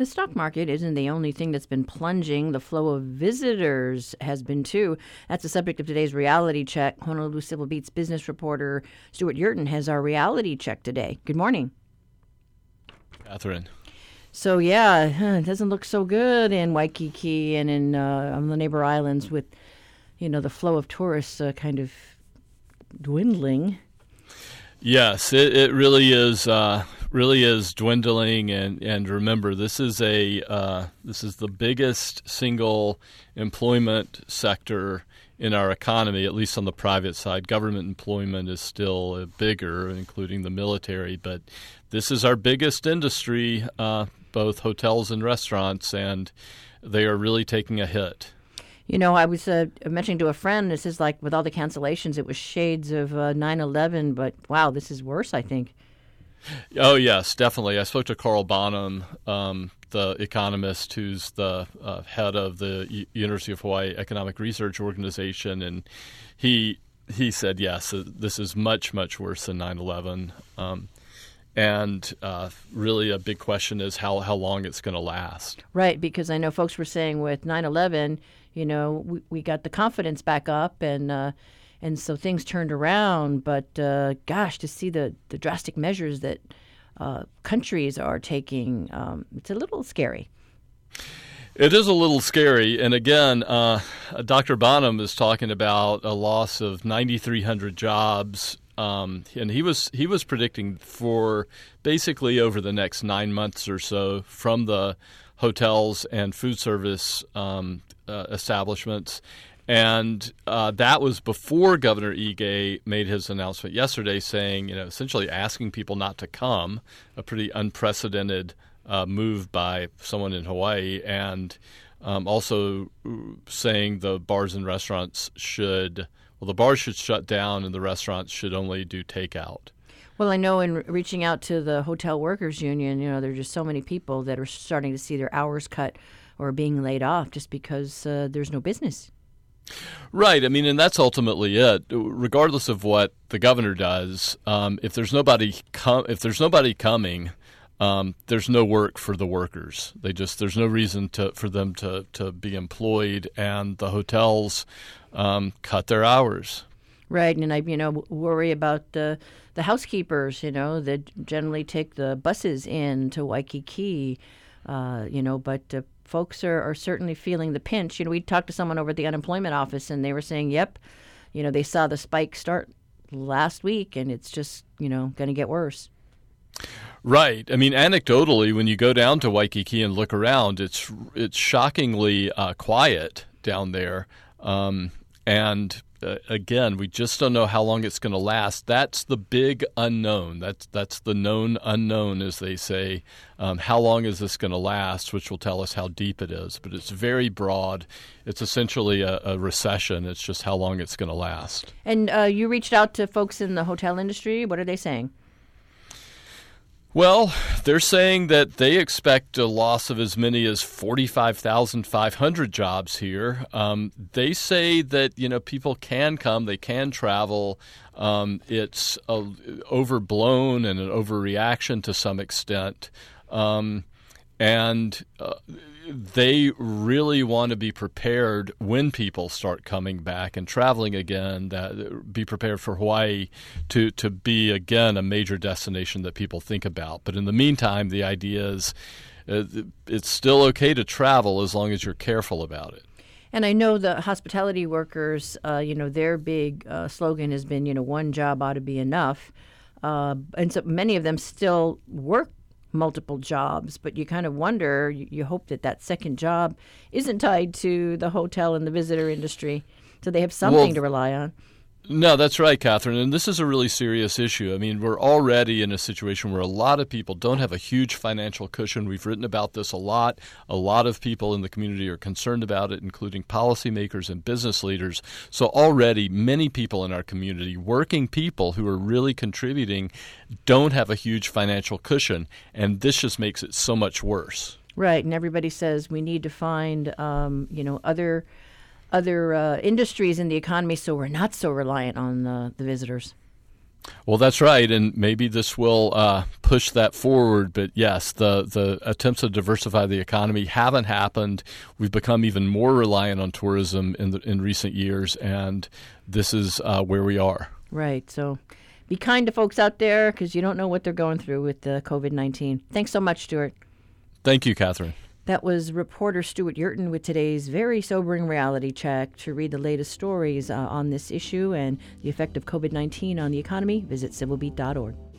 The stock market isn't the only thing that's been plunging. The flow of visitors has been too. That's the subject of today's reality check. Honolulu Civil Beat's business reporter Stuart Yurton has our reality check today. Good morning. Catherine. So it doesn't look so good in Waikiki and in on the neighbor islands with, the flow of tourists kind of dwindling. Yes, it really is dwindling, and remember, this is the biggest single employment sector in our economy, at least on the private side. Government employment is still bigger, including the military, but this is our biggest industry, both hotels and restaurants, and they are really taking a hit. I was mentioning to a friend, this is like with all the cancellations, it was shades of 9/11, but wow, this is worse, I think. Oh, yes, definitely. I spoke to Carl Bonham, the economist who's the head of the University of Hawaii Economic Research Organization, and he said, yes, this is much, much worse than 9/11. And really a big question is how long it's going to last. Right, because I know folks were saying with 9/11, we got the confidence back up and so things turned around. But gosh, to see the drastic measures that countries are taking, it's a little scary. It is a little scary. And again, Dr. Bonham is talking about a loss of 9,300 jobs. And he was predicting for basically over the next 9 months or so from the hotels and food service establishments. And that was before Governor Ige made his announcement yesterday saying, essentially asking people not to come, a pretty unprecedented move by someone in Hawaii, and also saying the bars and restaurants the bars should shut down and the restaurants should only do takeout. Well, I know in reaching out to the Hotel Workers Union, there are just so many people that are starting to see their hours cut or being laid off just because there's no business. Right. I mean, and that's ultimately it. Regardless of what the governor does, if there's nobody coming, there's no work for the workers. There's no reason for them to be employed, and the hotels cut their hours. Right, and I worry about the housekeepers, that generally take the buses in to Waikiki, but folks are certainly feeling the pinch. We talked to someone over at the unemployment office, and they were saying, yep, they saw the spike start last week, and it's just, going to get worse. Right. I mean, anecdotally, when you go down to Waikiki and look around, it's shockingly quiet down there. And again, we just don't know how long it's going to last. That's the big unknown. That's the known unknown, as they say. How long is this going to last, which will tell us how deep it is. But it's very broad. It's essentially a recession. It's just how long it's going to last. And you reached out to folks in the hotel industry. What are they saying? Well, they're saying that they expect a loss of as many as 45,500 jobs here. They say that, people can come, they can travel. It's overblown and an overreaction to some extent. And they really want to be prepared when people start coming back and traveling again, be prepared for Hawaii to be, again, a major destination that people think about. But in the meantime, the idea is it's still okay to travel as long as you're careful about it. And I know the hospitality workers, their big slogan has been, one job ought to be enough. And so many of them still work multiple jobs, but you kind of wonder, you hope that second job isn't tied to the hotel and the visitor industry, so they have something to rely on. No, that's right, Catherine, and this is a really serious issue. I mean, we're already in a situation where a lot of people don't have a huge financial cushion. We've written about this a lot. A lot of people in the community are concerned about it, including policymakers and business leaders. So already many people in our community, working people who are really contributing, don't have a huge financial cushion, and this just makes it so much worse. Right, and everybody says we need to find, other industries in the economy so we're not so reliant on the visitors. Well, that's right, and maybe this will push that forward. But yes, the attempts to diversify the economy haven't happened. We've become even more reliant on tourism in recent years, and this is where we are. Right. So be kind to folks out there because you don't know what they're going through with the COVID-19. Thanks so much, Stuart. Thank you, Catherine. That was reporter Stuart Yurton with today's very sobering reality check. To read the latest stories on this issue and the effect of COVID-19 on the economy, visit civilbeat.org.